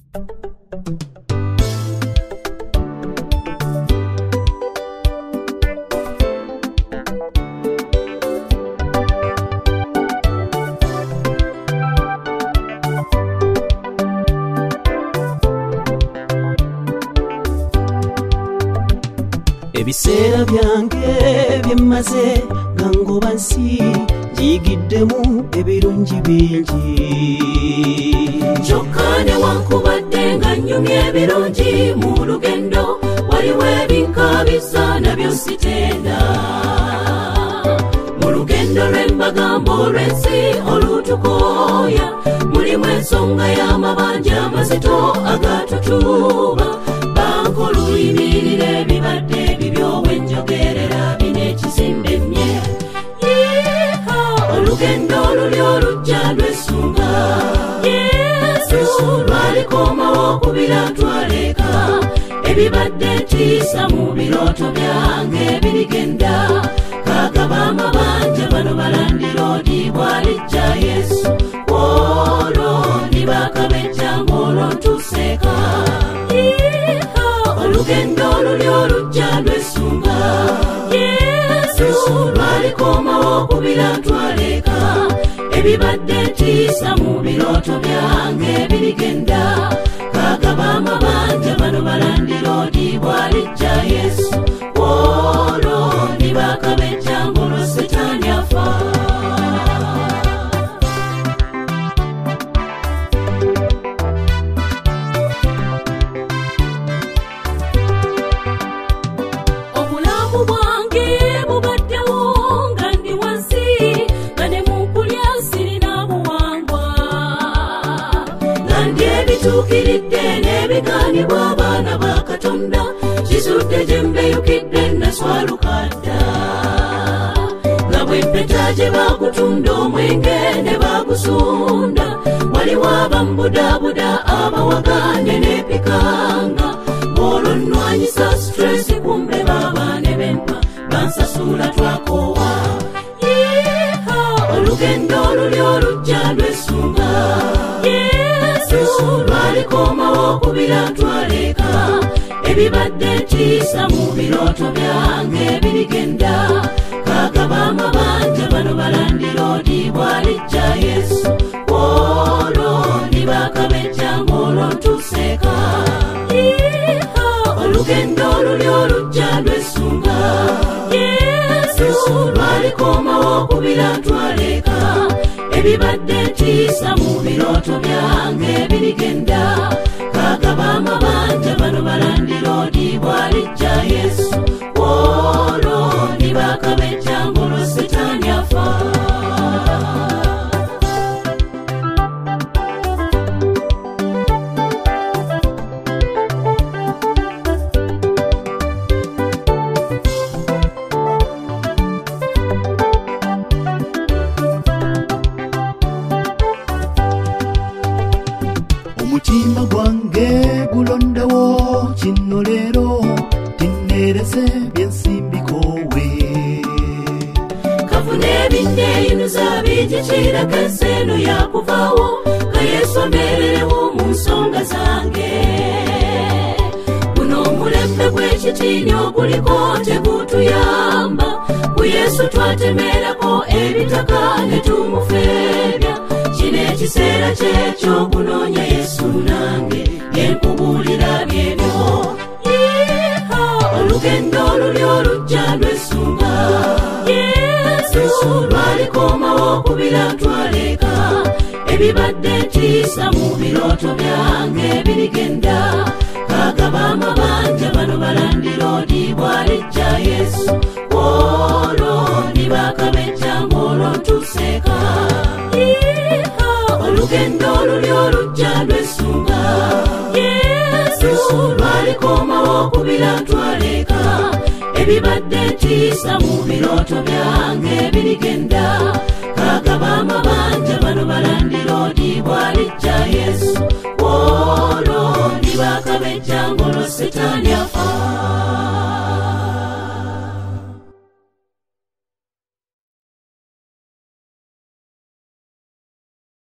Ebiseera byange byemaze gangoba nsi njigiddemu ebirungi bingi kyokka newankubadde nga nnyumya ebirungi mu lugendo waliwo ebinkaabisa nabyo sitenda mu lugendo lw'embagambo olw'ensi olutukooya mulimu ensonga y'amabanja amazito agatutuuba banko luyimirira ebibadde bibyo wenjogerera bino ekizimbe mmye olugendo oluli olujja lwesunga Yesu lwalikomawo okubira twaleka ebibadde ntiisa mu birooto byange birigenda kagaba amabanja bano balandira odi bwalijja Yesu olwo nibakabejja ng'olwo ntuseeka olugendo oluli olujja lwesunga Yesu lwalikomawo okubira twaleka ebibadde ntiisa mu birooto byange birigenda kagaba amabanja bano balandira odi bwalijja Yesu olwo nibakabejja ng'olwo Setaani afa tukiridde n'ebigaanibwa abaana ba Katonda kizudde gye mbeyukidde naswalukadda nga bw'empeta gye baakutunda omwenge ne baagusunda waliwo abambudaabuda abawagane n'epikanga olwo nnwanyisa stress kumbe baabaane b'empa bansasula twakoowa olugendo oluli olujja lwesunga Yesu lwalikomawo okubira twaleka ebibadde ntiisa mu birooto byange birigenda kagaba amabanja bano balandira odi bwalijja Yesu olwo nibakabejja ng'olwo ntuseeka olugendo oluli olujja lwesunga Yesu lwalikomawo okubira twaleka ebibadde ntiisa mu birooto byange birigenda kagaba amabanja bano balandira odi bwalijja Yesu olwo nibakabejja ng'olwo Setaani afa omutima gwange gulondawo kino leero tinnerese byensimbikoowe kafuna ebinneeyinuza bigikirako ensi eno yakuvaawo nga Yesu ameererewo mu nsonga zange guno omulembe gw'ekitiini oguliko tegutuyamba ku Yesu twatemerako ebitaka ne tumufeebya kino ekiseera kyekyo okunoonya Yesu nange yenkubuulira byebyo olugendo oluli olujja lwesunga Yesu lwalikomawo okubira twaleka ebibadde ntiisa mu birooto byange birigenda kagaba amabanja bano balandira odi bwalijja Yesu olwo nibakabejja ng'olwo ntuseeka olugendo oluli olujja lwesunga Yesu lwalikomawo okubira twaleka ebibadde ntiisa mu birooto byange birigenda kagaba amabanja bano balandira odi bwalijja Yesu olwo nibakabejja ng'olwo Setaani afa